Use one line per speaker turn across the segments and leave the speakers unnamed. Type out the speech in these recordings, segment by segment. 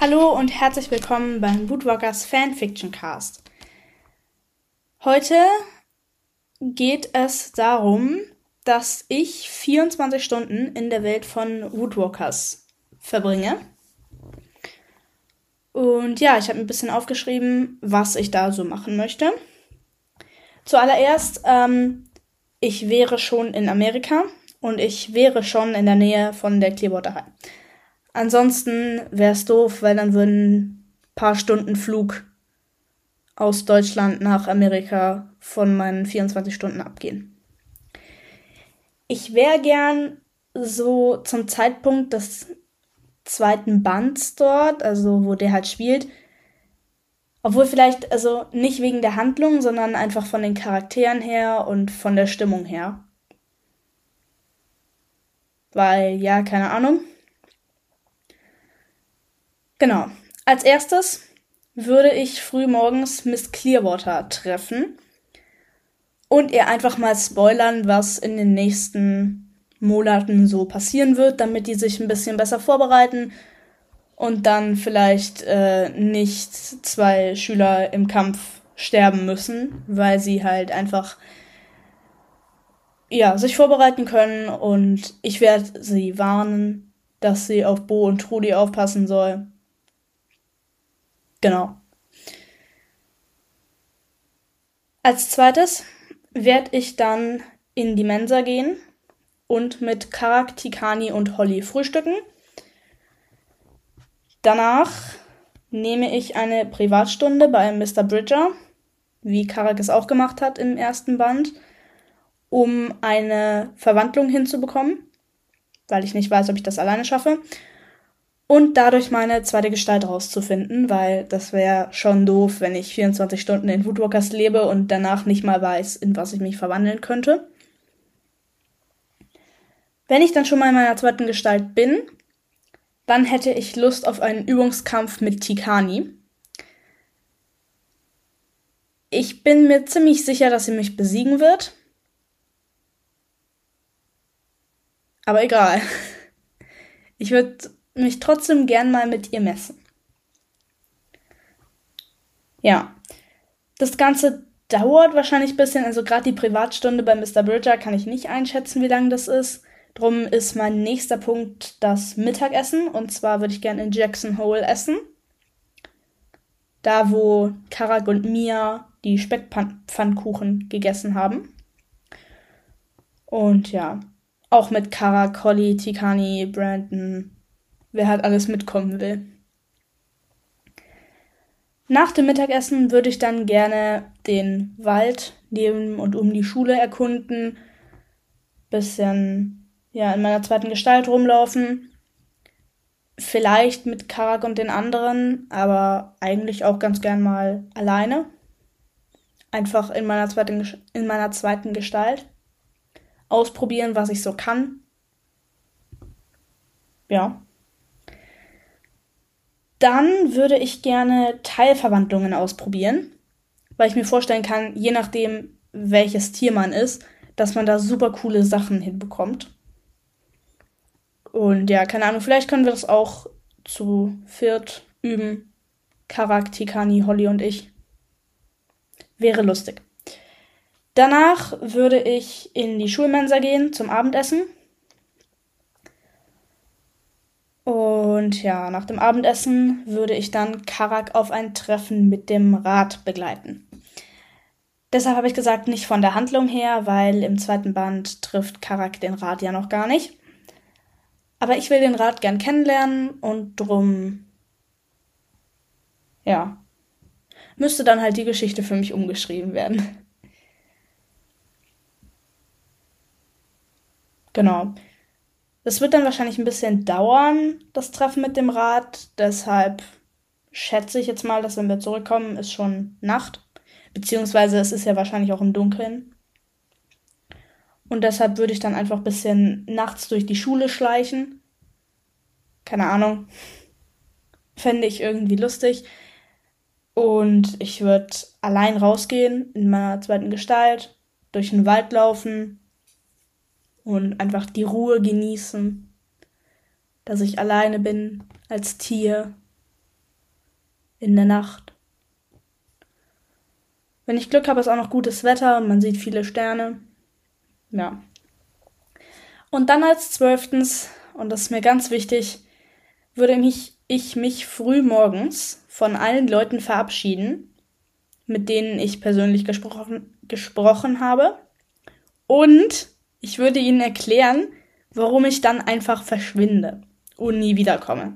Hallo und herzlich willkommen beim Woodwalkers Fanfiction Cast. Heute geht es darum, dass ich 24 Stunden in der Welt von Woodwalkers verbringe. Und ja, ich habe ein bisschen aufgeschrieben, was ich da so machen möchte. Zuallererst, ich wäre schon in Amerika und ich wäre schon in der Nähe von der Clearwater High. Ansonsten wäre es doof, weil dann würden ein paar Stunden Flug aus Deutschland nach Amerika von meinen 24 Stunden abgehen. Ich wäre gern so zum Zeitpunkt des zweiten Bands dort, also wo der halt spielt, obwohl vielleicht, also nicht wegen der Handlung, sondern einfach von den Charakteren her und von der Stimmung her. Weil, ja, keine Ahnung. Genau. Als erstes würde ich früh morgens Miss Clearwater treffen und ihr einfach mal spoilern, was in den nächsten Monaten so passieren wird, damit die sich ein bisschen besser vorbereiten und dann vielleicht nicht 2 Schüler im Kampf sterben müssen, weil sie halt einfach sich vorbereiten können, und ich werde sie warnen, dass sie auf Bo und Trudi aufpassen soll. Genau. Als zweites werde ich dann in die Mensa gehen und mit Karak, Tikani und Holly frühstücken. Danach nehme ich eine Privatstunde bei Mr. Bridger, wie Karak es auch gemacht hat im ersten Band, um eine Verwandlung hinzubekommen, weil ich nicht weiß, ob ich das alleine schaffe. Und dadurch meine zweite Gestalt rauszufinden, weil das wäre schon doof, wenn ich 24 Stunden in Woodwalkers lebe und danach nicht mal weiß, in was ich mich verwandeln könnte. Wenn ich dann schon mal in meiner zweiten Gestalt bin, dann hätte ich Lust auf einen Übungskampf mit Tikani. Ich bin mir ziemlich sicher, dass sie mich besiegen wird. Aber egal. Ich würde mich trotzdem gern mal mit ihr messen. Ja. Das Ganze dauert wahrscheinlich ein bisschen, also gerade die Privatstunde bei Mr. Bridger kann ich nicht einschätzen, wie lange das ist. Drum ist mein nächster Punkt das Mittagessen, und zwar würde ich gerne in Jackson Hole essen. Da, wo Karak und Mia die Speckpfannkuchen gegessen haben. Und ja, auch mit Karak, Holly, Tikani, Brandon, wer halt alles mitkommen will. Nach dem Mittagessen würde ich dann gerne den Wald neben und um die Schule erkunden, bisschen in meiner zweiten Gestalt rumlaufen, vielleicht mit Karak und den anderen, aber eigentlich auch ganz gern mal alleine, einfach in meiner zweiten Gestalt ausprobieren, was ich so kann. Ja. Dann würde ich gerne Teilverwandlungen ausprobieren, weil ich mir vorstellen kann, je nachdem, welches Tier man ist, dass man da super coole Sachen hinbekommt. Und ja, keine Ahnung, vielleicht können wir das auch zu viert üben. Karak, Tikani, Holly und ich. Wäre lustig. Danach würde ich in die Schulmensa gehen zum Abendessen. Und ja, nach dem Abendessen würde ich dann Karak auf ein Treffen mit dem Rat begleiten. Deshalb habe ich gesagt, nicht von der Handlung her, weil im zweiten Band trifft Karak den Rat ja noch gar nicht. Aber ich will den Rat gern kennenlernen, und drum, müsste dann halt die Geschichte für mich umgeschrieben werden. Genau. Das wird dann wahrscheinlich ein bisschen dauern, das Treffen mit dem Rat. Deshalb schätze ich jetzt mal, dass wenn wir zurückkommen, ist schon Nacht. Beziehungsweise es ist ja wahrscheinlich auch im Dunkeln. Und deshalb würde ich dann einfach ein bisschen nachts durch die Schule schleichen. Keine Ahnung. Fände ich irgendwie lustig. Und ich würde allein rausgehen in meiner zweiten Gestalt, durch den Wald laufen und einfach die Ruhe genießen, dass ich alleine bin als Tier in der Nacht. Wenn ich Glück habe, ist auch noch gutes Wetter und man sieht viele Sterne. Ja. Und dann als 12. Und das ist mir ganz wichtig, würde ich mich früh morgens von allen Leuten verabschieden, mit denen ich persönlich gesprochen habe. Und ich würde ihnen erklären, warum ich dann einfach verschwinde und nie wiederkomme.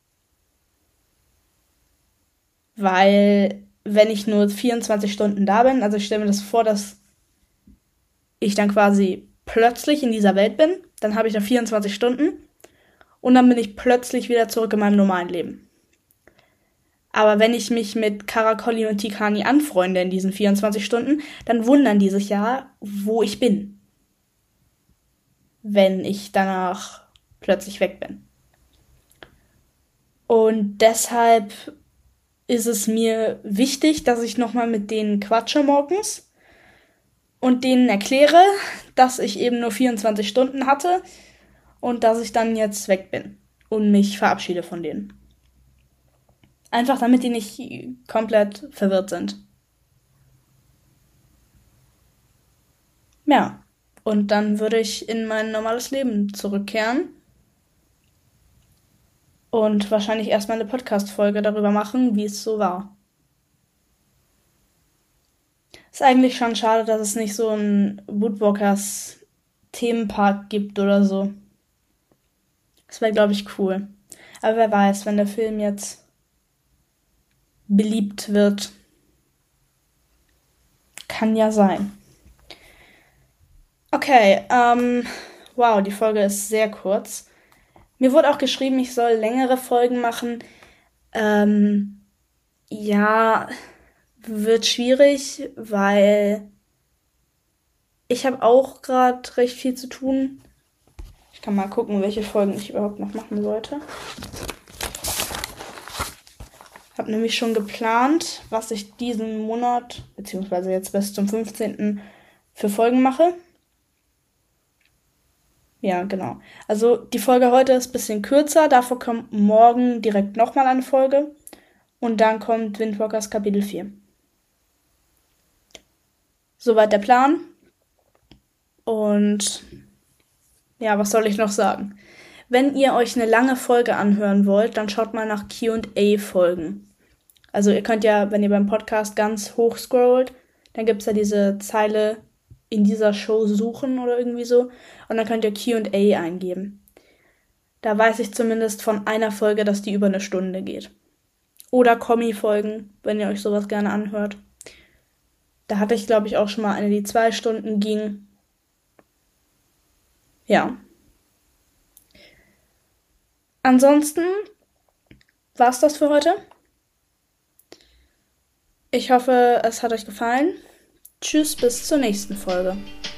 Weil, wenn ich nur 24 Stunden da bin, also ich stelle mir das vor, dass ich dann quasi plötzlich in dieser Welt bin, dann habe ich da 24 Stunden und dann bin ich plötzlich wieder zurück in meinem normalen Leben. Aber wenn ich mich mit Caracolli und Tikani anfreunde in diesen 24 Stunden, dann wundern die sich ja, wo ich bin, wenn ich danach plötzlich weg bin. Und deshalb ist es mir wichtig, dass ich nochmal mit denen quatsche morgens und denen erkläre, dass ich eben nur 24 Stunden hatte und dass ich dann jetzt weg bin und mich verabschiede von denen. Einfach damit die nicht komplett verwirrt sind. Ja, und dann würde ich in mein normales Leben zurückkehren und wahrscheinlich erstmal eine Podcast-Folge darüber machen, wie es so war. Ist eigentlich schon schade, dass es nicht so einen Woodwalkers Themenpark gibt oder so. Das wäre, glaube ich, cool. Aber wer weiß, wenn der Film jetzt beliebt wird. Kann ja sein. Okay, wow, die Folge ist sehr kurz. Mir wurde auch geschrieben, ich soll längere Folgen machen. Ja, wird schwierig, weil ich habe auch gerade recht viel zu tun. Ich kann mal gucken, welche Folgen ich überhaupt noch machen wollte. Habe nämlich schon geplant, was ich diesen Monat, beziehungsweise jetzt bis zum 15. für Folgen mache. Ja, genau. Also die Folge heute ist ein bisschen kürzer, dafür kommt morgen direkt nochmal eine Folge. Und dann kommt Windwalkers Kapitel 4. Soweit der Plan. Und ja, was soll ich noch sagen? Wenn ihr euch eine lange Folge anhören wollt, dann schaut mal nach Q&A-Folgen. Also ihr könnt ja, wenn ihr beim Podcast ganz hoch scrollt, dann gibt es ja diese Zeile in dieser Show suchen oder irgendwie so. Und dann könnt ihr Q&A eingeben. Da weiß ich zumindest von einer Folge, dass die über eine Stunde geht. Oder Kommi-Folgen, wenn ihr euch sowas gerne anhört. Da hatte ich, glaube ich, auch schon mal eine, die 2 Stunden ging. Ja. Ansonsten war's das für heute. Ich hoffe, es hat euch gefallen. Tschüss, bis zur nächsten Folge.